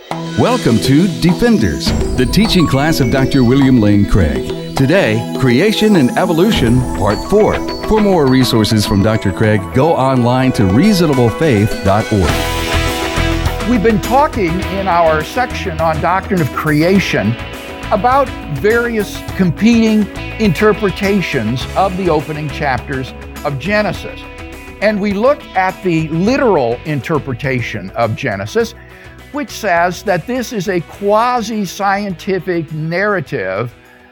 Welcome to Defenders, the teaching class of Dr. William Lane Craig. Today, Creation and Evolution, Part 4. For more resources from Dr. Craig, go online to reasonablefaith.org. We've been talking in our section on doctrine of creation about various competing interpretations of the opening chapters of Genesis. And we looked at the literal interpretation of Genesis, which says that this is a quasi-scientific narrative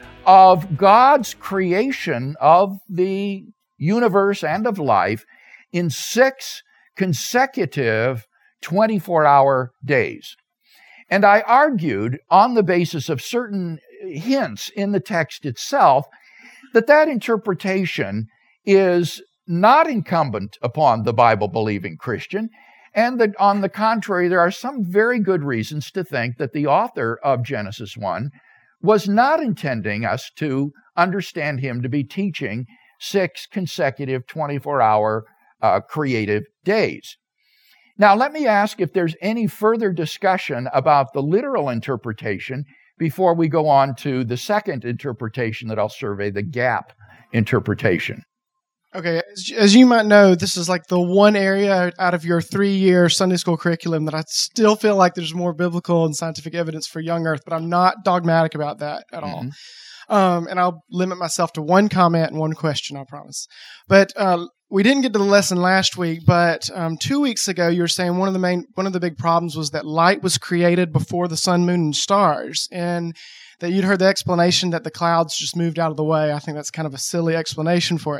of God's creation of the universe and of life in 6 consecutive 24-hour days. And I argued on the basis of certain hints in the text itself that that interpretation is not incumbent upon the Bible-believing Christian, and that on the contrary, there are some very good reasons to think that the author of Genesis 1 was not intending us to understand him to be teaching 6 consecutive 24-hour creative days. Now, let me ask if there's any further discussion about the literal interpretation before we go on to the second interpretation that I'll survey, the gap interpretation. Okay, as you might know, this is like the one area out of your 3-year Sunday school curriculum that I still feel like there's more biblical and scientific evidence for young earth, but I'm not dogmatic about that at all. And I'll limit myself to one comment and one question, I promise. But we didn't get to the lesson last week, but 2 weeks ago, you were saying one of the big problems was that light was created before the sun, moon, and stars, and that you'd heard the explanation that the clouds just moved out of the way. I think that's kind of a silly explanation for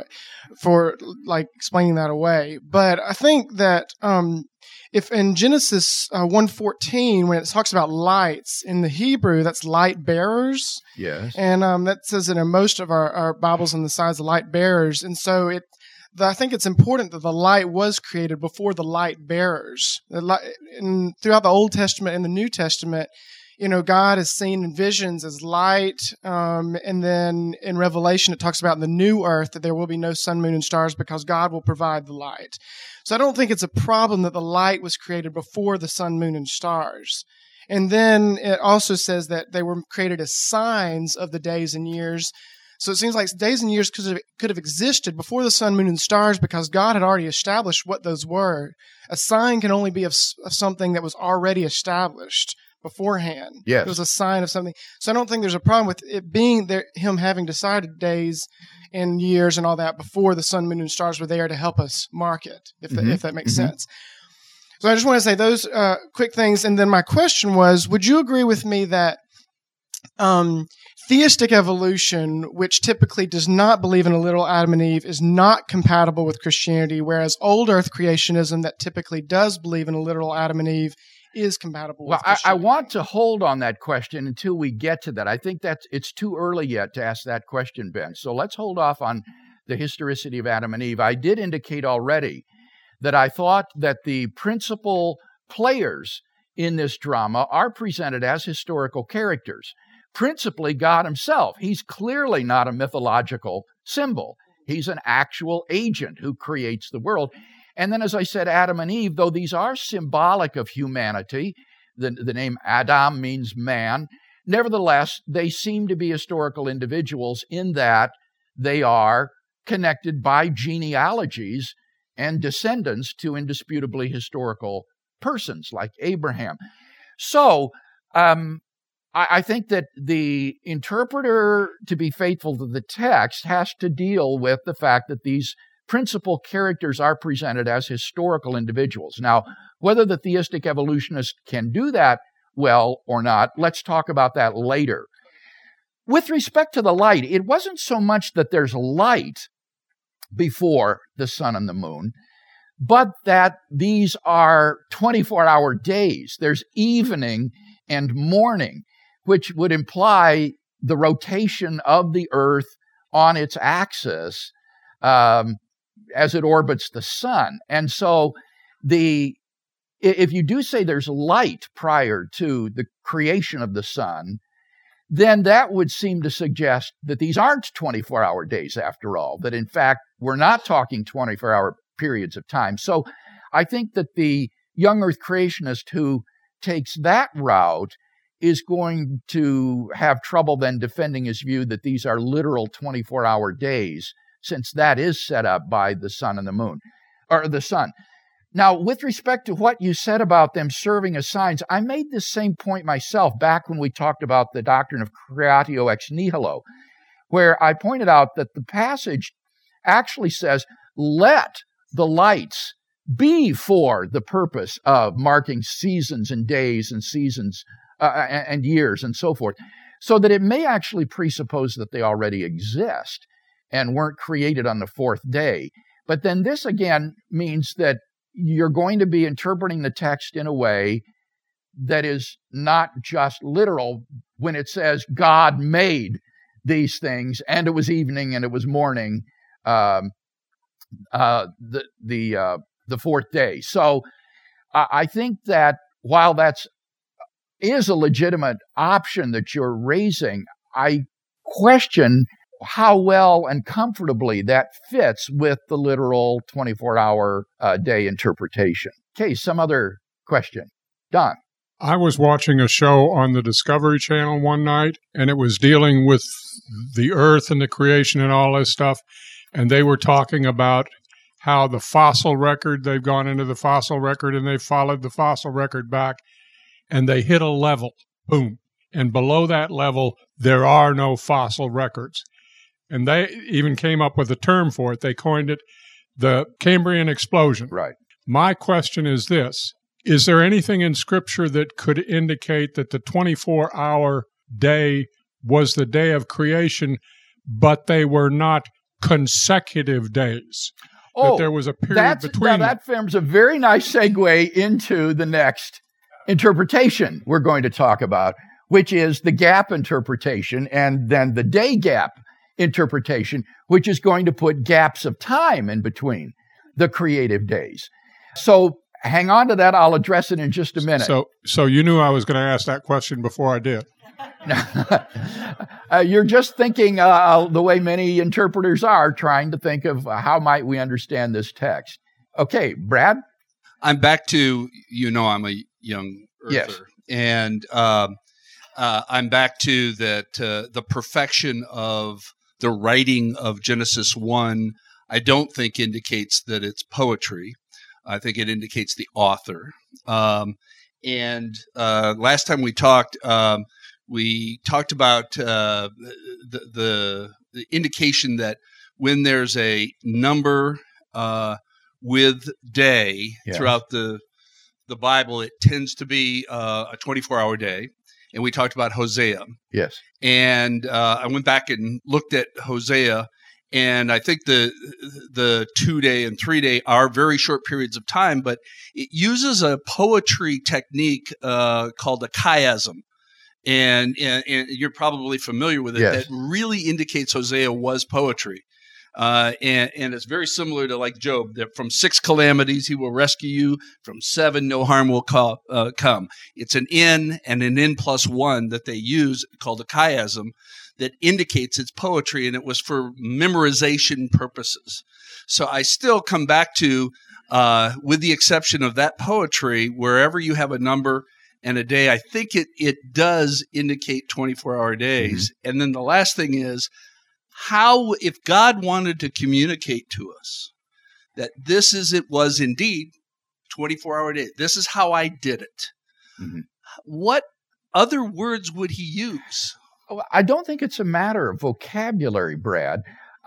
like explaining that away. But I think that if in Genesis 1:14, when it talks about lights, in the Hebrew, that's light bearers. Yes. And that says that in most of our Bibles on the sides, the light bearers. And so I think it's important that the light was created before the light bearers. Throughout the Old Testament and the New Testament, God is seen in visions as light, and then in Revelation it talks about in the new earth that there will be no sun, moon, and stars because God will provide the light. So I don't think it's a problem that the light was created before the sun, moon, and stars. And then it also says that they were created as signs of the days and years. So it seems like days and years could have existed before the sun, moon, and stars because God had already established what those were. A sign can only be of something that was already established beforehand. Yes. It was a sign of something. So I don't think there's a problem with it being there, him having decided days and years and all that before the sun, moon, and stars were there to help us mark it, if that makes sense. So I just want to say those quick things. And then my question was, would you agree with me that theistic evolution, which typically does not believe in a literal Adam and Eve, is not compatible with Christianity, whereas old earth creationism that typically does believe in a literal Adam and Eve is compatible with Christianity? I want to hold on that question until we get to that. I think it's too early yet to ask that question, Ben. So let's hold off on the historicity of Adam and Eve. I did indicate already that I thought that the principal players in this drama are presented as historical characters. Principally God himself. He's clearly not a mythological symbol. He's an actual agent who creates the world. And then, as I said, Adam and Eve, though these are symbolic of humanity, the name Adam means man, nevertheless, they seem to be historical individuals in that they are connected by genealogies and descendants to indisputably historical persons like Abraham. So, I think that the interpreter, to be faithful to the text, has to deal with the fact that these principal characters are presented as historical individuals. Now, whether the theistic evolutionist can do that well or not, let's talk about that later. With respect to the light, it wasn't so much that there's light before the sun and the moon, but that these are 24-hour days. There's evening and morning, which would imply the rotation of the earth on its axis as it orbits the sun. And so if you do say there's light prior to the creation of the sun, then that would seem to suggest that these aren't 24-hour days after all, that in fact, we're not talking 24-hour periods of time. So I think that the young earth creationist who takes that route is going to have trouble then defending his view that these are literal 24-hour days, since that is set up by the sun and the moon, or the sun. Now, with respect to what you said about them serving as signs, I made this same point myself back when we talked about the doctrine of creatio ex nihilo, where I pointed out that the passage actually says, let the lights be for the purpose of marking seasons and days and seasons and years and so forth, so that it may actually presuppose that they already exist and weren't created on the fourth day. But then this again means that you're going to be interpreting the text in a way that is not just literal when it says God made these things and it was evening and it was morning, the fourth day. So I think that while that's is a legitimate option that you're raising, I question how well and comfortably that fits with the literal 24-hour day interpretation. Okay, some other question. Don. I was watching a show on the Discovery Channel one night, and it was dealing with the earth and the creation and all this stuff, and they were talking about how the fossil record, they've gone into the fossil record, and they've followed the fossil record back, and they hit a level, boom. And below that level, there are no fossil records. And they even came up with a term for it. They coined it the Cambrian explosion. Right. My question is this. Is there anything in Scripture that could indicate that the 24-hour day was the day of creation, but they were not consecutive days? That there was a period between. That forms a very nice segue into the next interpretation we're going to talk about, which is the gap interpretation and then the day gap interpretation, which is going to put gaps of time in between the creative days. So hang on to that. I'll address it in just a minute. So you knew I was going to ask that question before I did. You're just thinking the way many interpreters are, trying to think of how might we understand this text. Okay, Brad? I'm back to, I'm a young earther. Yes. And I'm back to that the perfection of the writing of Genesis 1, I don't think indicates that it's poetry. I think it indicates the author. And last time we talked about the indication that when there's a number with day throughout the Bible, it tends to be a 24-hour day. And we talked about Hosea. Yes. And I went back and looked at Hosea, and I think the 2-day and 3-day are very short periods of time, but it uses a poetry technique called a chiasm. And you're probably familiar with it. Yes. That really indicates Hosea was poetry. And it's very similar to like Job, that from 6 calamities he will rescue you, from 7 no harm will come. It's an N and an N plus 1 that they use called a chiasm that indicates it's poetry, and it was for memorization purposes. So I still come back to, with the exception of that poetry, wherever you have a number and a day, I think it does indicate 24-hour days. Mm-hmm. And then the last thing is, how, if God wanted to communicate to us that it was indeed 24-hour day, this is how I did it. Mm-hmm. What other words would he use? I don't think it's a matter of vocabulary, Brad.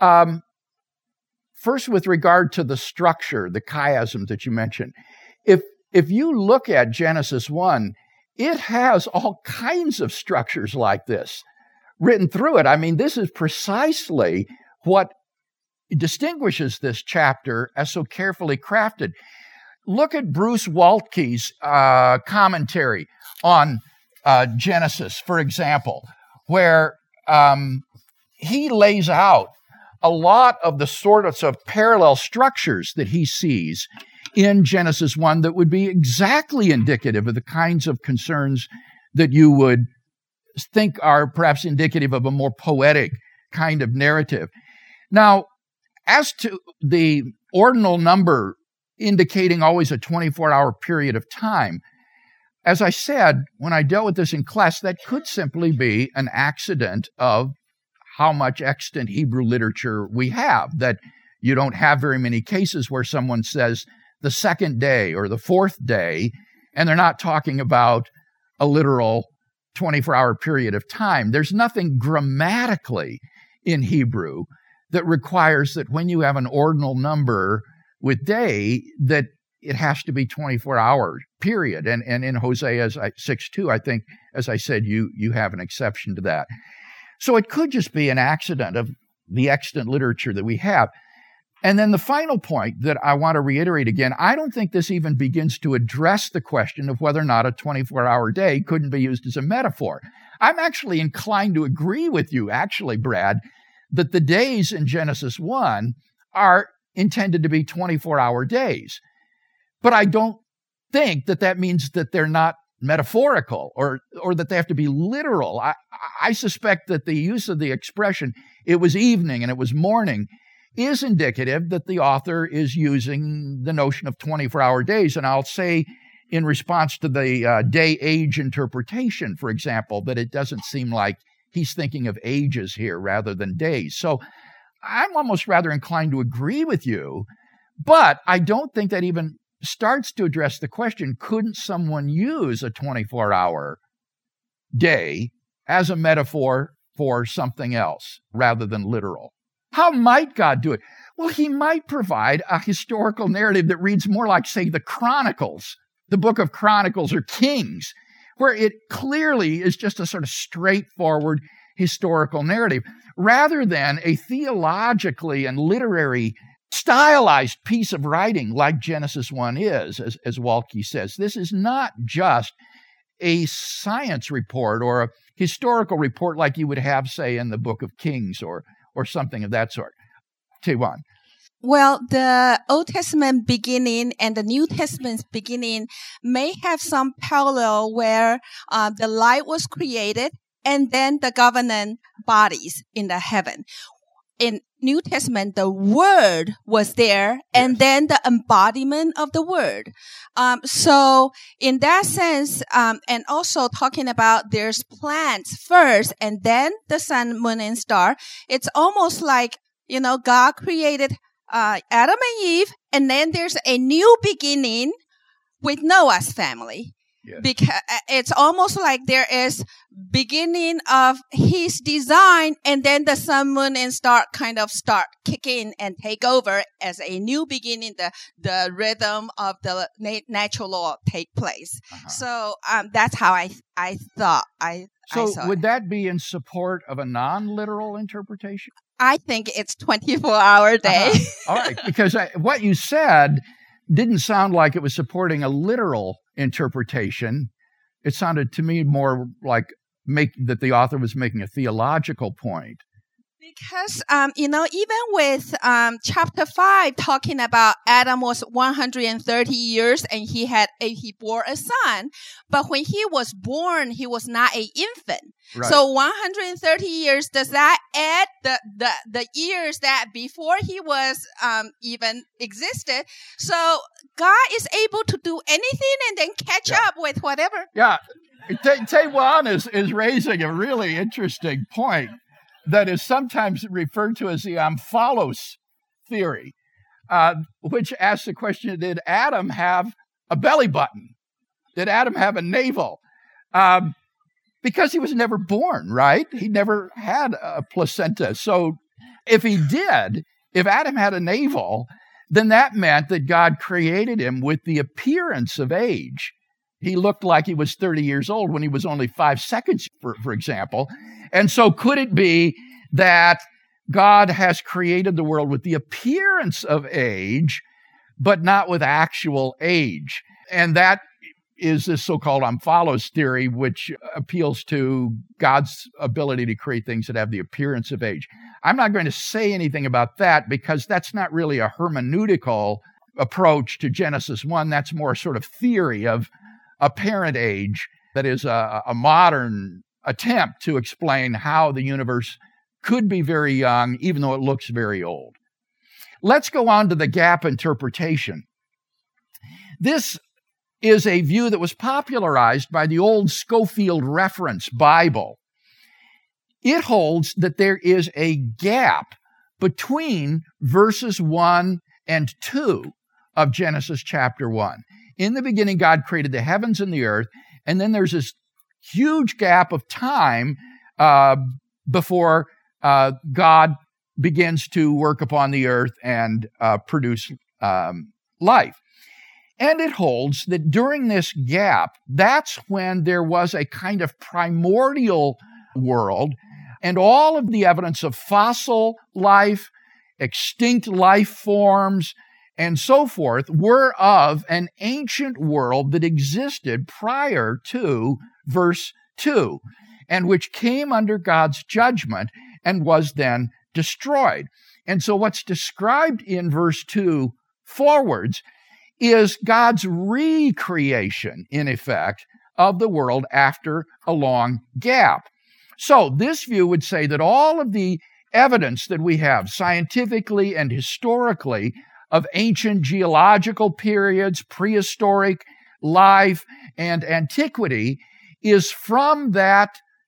First, with regard to the structure, the chiasm that you mentioned, if you look at Genesis 1, it has all kinds of structures like this written through it. I mean, this is precisely what distinguishes this chapter as so carefully crafted. Look at Bruce Waltke's commentary on Genesis, for example, where he lays out a lot of the sorts of parallel structures that he sees in Genesis 1 that would be exactly indicative of the kinds of concerns that you would think are perhaps indicative of a more poetic kind of narrative. Now, as to the ordinal number indicating always a 24-hour period of time, as I said, when I dealt with this in class, that could simply be an accident of how much extant Hebrew literature we have, that you don't have very many cases where someone says the second day or the fourth day, and they're not talking about a literal 24-hour period of time. There's nothing grammatically in Hebrew that requires that when you have an ordinal number with day, that it has to be 24-hour period. And in Hosea 6:2, I think, as I said, you have an exception to that. So it could just be an accident of the extant literature that we have. And then the final point that I want to reiterate again, I don't think this even begins to address the question of whether or not a 24-hour day couldn't be used as a metaphor. I'm actually inclined to agree with you, actually, Brad, that the days in Genesis 1 are intended to be 24-hour days. But I don't think that that means that they're not metaphorical or that they have to be literal. I suspect that the use of the expression, it was evening and it was morning, is indicative that the author is using the notion of 24-hour days. And I'll say in response to the day-age interpretation, for example, that it doesn't seem like he's thinking of ages here rather than days. So I'm almost rather inclined to agree with you, but I don't think that even starts to address the question, couldn't someone use a 24-hour day as a metaphor for something else rather than literal? How might God do it? Well, he might provide a historical narrative that reads more like, say, the Chronicles, the book of Chronicles or Kings, where it clearly is just a sort of straightforward historical narrative, rather than a theologically and literary stylized piece of writing like Genesis 1 is, as Waltke says. This is not just a science report or a historical report like you would have, say, in the book of Kings or something of that sort. Taewon. Well, the Old Testament beginning and the New Testament beginning may have some parallel where the light was created and then the governing bodies in the heaven. In New Testament, the Word was there, and then the embodiment of the Word. So in that sense, and also talking about there's plants first, and then the sun, moon, and star, it's almost like, God created Adam and Eve, and then there's a new beginning with Noah's family. Yes. Because it's almost like there is beginning of his design, and then the sun, moon, and star kind of start kicking and take over as a new beginning. The rhythm of the natural law take place. Uh-huh. So that's how I thought. So would that be in support of a non-literal interpretation? I think it's 24-hour day. Uh-huh. All right, because what you said didn't sound like it was supporting a literal interpretation. It sounded to me more like that the author was making a theological point. Because, even with chapter 5 talking about Adam was 130 years and he bore a son, but when he was born, he was not an infant. Right. So 130 years, does that add the years that before he was even existed? So God is able to do anything and then catch up with whatever. Yeah, Taewon is raising a really interesting point that is sometimes referred to as the omphalos theory, which asks the question, did Adam have a belly button? Did Adam have a navel? Because he was never born, right? He never had a placenta. So if Adam had a navel, then that meant that God created him with the appearance of age. He looked like he was 30 years old when he was only 5 seconds, for example. And so could it be that God has created the world with the appearance of age, but not with actual age? And that is this so-called omphalos theory, which appeals to God's ability to create things that have the appearance of age. I'm not going to say anything about that because that's not really a hermeneutical approach to Genesis 1. That's more sort of theory of apparent age that is a modern attempt to explain how the universe could be very young, even though it looks very old. Let's go on to the gap interpretation. This is a view that was popularized by the old Scofield Reference Bible. It holds that there is a gap between verses 1 and 2 of Genesis chapter 1. In the beginning, God created the heavens and the earth, and then there's this huge gap of time before God begins to work upon the earth and produce life. And it holds that during this gap, that's when there was a kind of primordial world, and all of the evidence of fossil life, extinct life forms, and so forth were of an ancient world that existed prior to verse 2, and which came under God's judgment and was then destroyed. And so what's described in verse 2 forwards is God's recreation, in effect, of the world after a long gap. So this view would say that all of the evidence that we have scientifically and historically of ancient geological periods, prehistoric life, and antiquity is from that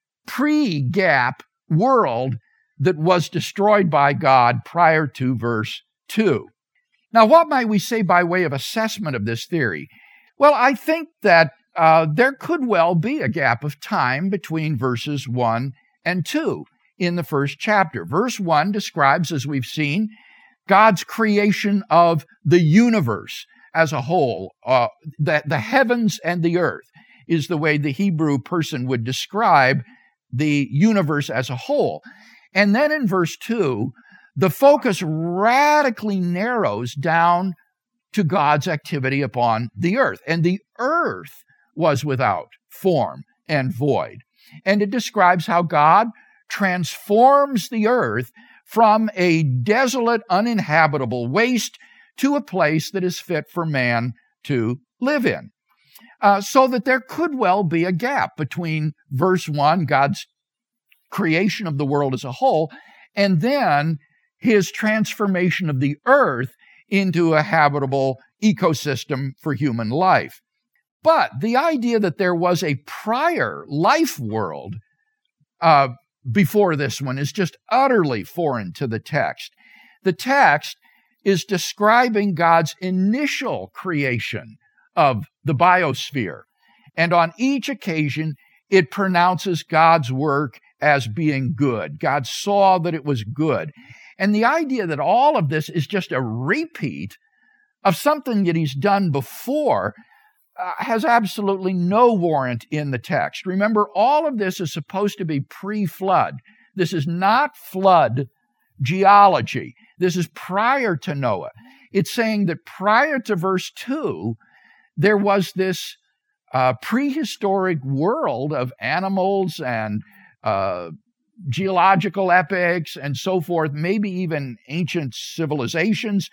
pre-gap world that was destroyed by God prior to verse 2. Now, what might we say by way of assessment of this theory? Well, I think that there could well be a gap of time between verses 1 and 2 in the first chapter. Verse 1 describes, as we've seen, God's creation of the universe as a whole. The heavens and the earth is the way the Hebrew person would describe the universe as a whole. And then in verse 2, the focus radically narrows down to God's activity upon the earth. And the earth was without form and void. And it describes how God transforms the earth from a desolate, uninhabitable waste to a place that is fit for man to live in. So that there could well be a gap between verse 1, God's creation of the world as a whole, and then his transformation of the earth into a habitable ecosystem for human life. But the idea that there was a prior life world before this one is just utterly foreign to the text. The text is describing God's initial creation of the biosphere, and on each occasion it pronounces God's work as being good. God saw that it was good. And the idea that all of this is just a repeat of something that he's done before has absolutely no warrant in the text. Remember, all of this is supposed to be pre-flood. This is not flood geology. This is prior to Noah. It's saying that prior to verse 2, there was this prehistoric world of animals and geological epochs and so forth, maybe even ancient civilizations,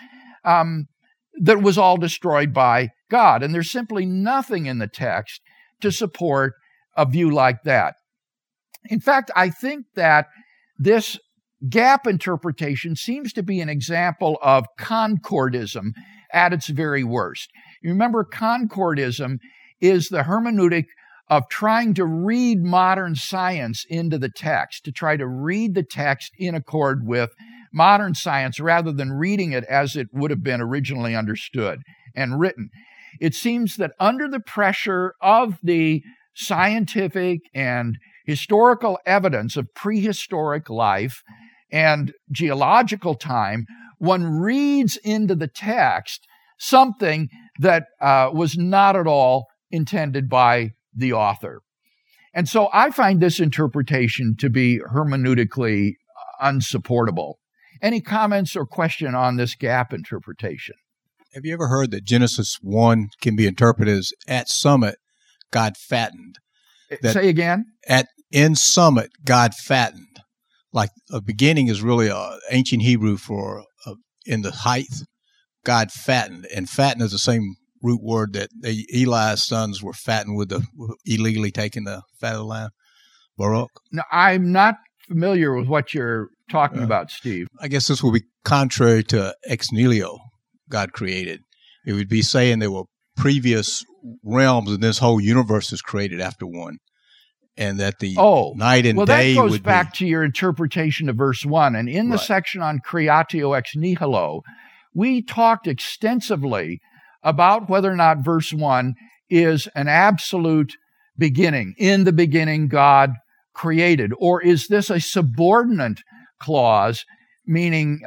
that was all destroyed by God. And there's simply nothing in the text to support a view like that. In fact, I think that this gap interpretation seems to be an example of concordism at its very worst. You remember, concordism is the hermeneutic of trying to read modern science into the text, to try to read the text in accord with modern science rather than reading it as it would have been originally understood and written. It seems that under the pressure of the scientific and historical evidence of prehistoric life and geological time, one reads into the text something that was not at all intended by the author. And so I find this interpretation to be hermeneutically unsupportable. Any comments or question on this gap interpretation? Have you ever heard that Genesis 1 can be interpreted as at summit, God fattened? Say again? In summit, God fattened. Like a beginning is really ancient Hebrew for in the height, God fattened. And fatten is the same root word that Eli's sons were fattened with, illegally taking the fat of the lamb. Baruch. No, I'm not familiar with what you're talking about, Steve. I guess this will be contrary to ex nihilo, God created. It would be saying they were previous realms and this whole universe is created after one, and that the night and day that goes would back to your interpretation of verse 1. And in the section on creatio ex nihilo, we talked extensively about whether or not verse 1 is an absolute beginning. In the beginning, God created. Or is this a subordinate clause, meaning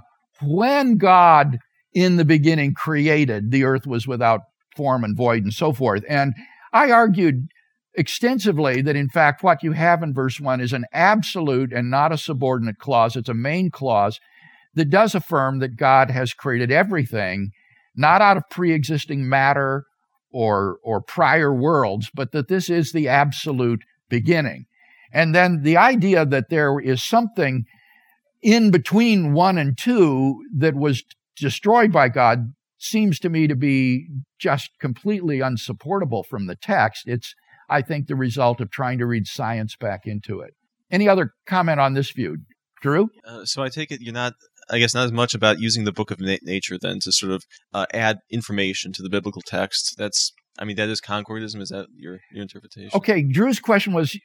when God in the beginning created, the earth was without form and void and so forth. And I argued extensively that, in fact, what you have in verse 1 is an absolute and not a subordinate clause. It's a main clause that does affirm that God has created everything, not out of pre-existing matter or prior worlds, but that this is the absolute beginning. And then the idea that there is something in between 1 and 2 that was destroyed by God seems to me to be just completely unsupportable from the text. It's, I think, the result of trying to read science back into it. Any other comment on this view? Drew? So I take it you're not, I guess, not as much about using the book of nature then to sort of add information to the biblical text. That is concordism. Is that your interpretation? Okay, Drew's question was,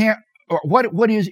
what is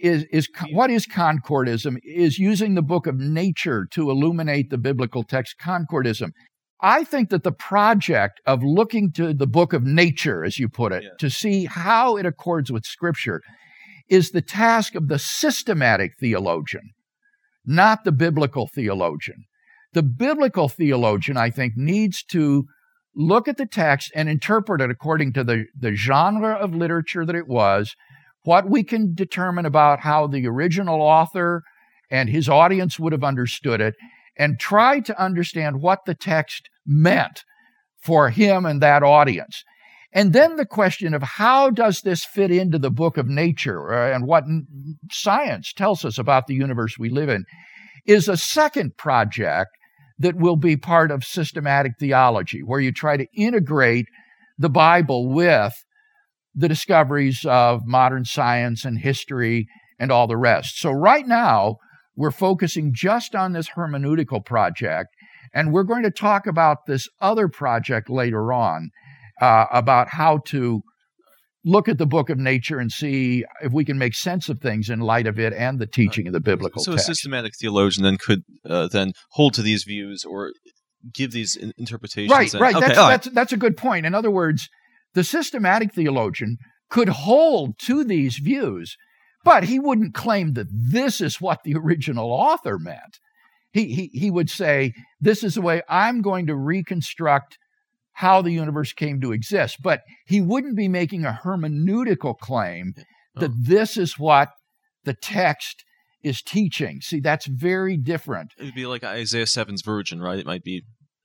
concordism? Is using the book of nature to illuminate the biblical text concordism? I think that the project of looking to the book of nature, as you put it, to see how it accords with Scripture, is the task of the systematic theologian, not the biblical theologian. The biblical theologian, I think, needs to look at the text and interpret it according to the genre of literature that it was, what we can determine about how the original author and his audience would have understood it, and try to understand what the text meant for him and that audience. And then the question of how does this fit into the book of nature and what science tells us about the universe we live in is a second project that will be part of systematic theology, where you try to integrate the Bible with the discoveries of modern science and history and all the rest. So right now, we're focusing just on this hermeneutical project, and we're going to talk about this other project later on, about how to look at the book of nature and see if we can make sense of things in light of it and the teaching of the biblical text. So a systematic theologian then could then hold to these views or give these interpretations. Right. Okay, that's a good point. In other words, the systematic theologian could hold to these views, but he wouldn't claim that this is what the original author meant. He would say, this is the way I'm going to reconstruct how the universe came to exist. But he wouldn't be making a hermeneutical claim that this is what the text is teaching. See, that's very different. It would be like Isaiah 7's virgin, right? It might be,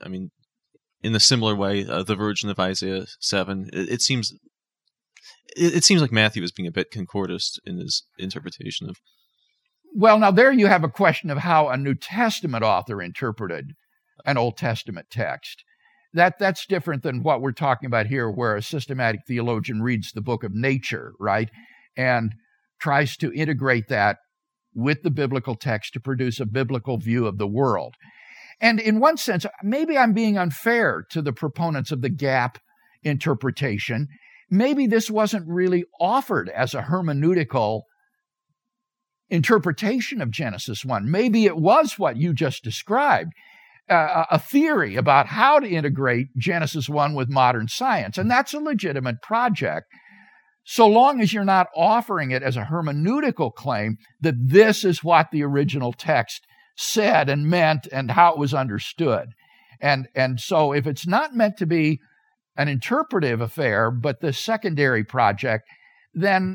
in a similar way, the virgin of Isaiah 7. It seems like Matthew is being a bit concordist in his interpretation of. Well, now there you have a question of how a New Testament author interpreted an Old Testament text. That's different than what we're talking about here, where a systematic theologian reads the book of nature, right, and tries to integrate that with the biblical text to produce a biblical view of the world. And in one sense, maybe I'm being unfair to the proponents of the gap interpretation. Maybe this wasn't really offered as a hermeneutical interpretation of Genesis 1. Maybe it was what you just described, a theory about how to integrate Genesis 1 with modern science. And that's a legitimate project, so long as you're not offering it as a hermeneutical claim that this is what the original text said and meant and how it was understood. And so if it's not meant to be an interpretive affair, but the secondary project, then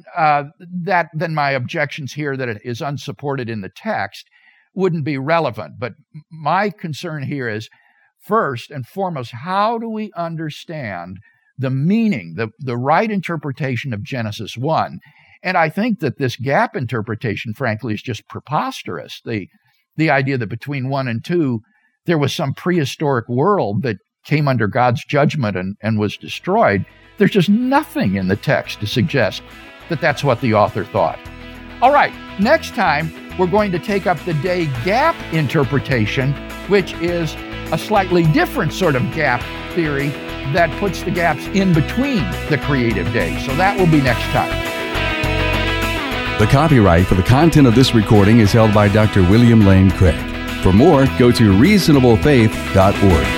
my objections here that it is unsupported in the text wouldn't be relevant. But my concern here is, first and foremost, how do we understand the meaning, the right interpretation of Genesis 1? And I think that this gap interpretation, frankly, is just preposterous. The idea that between 1 and 2, there was some prehistoric world that came under God's judgment and was destroyed. There's just nothing in the text to suggest that that's what the author thought. All right, next time, we're going to take up the day gap interpretation, which is a slightly different sort of gap theory that puts the gaps in between the creative days. So that will be next time. The copyright for the content of this recording is held by Dr. William Lane Craig. For more, go to reasonablefaith.org.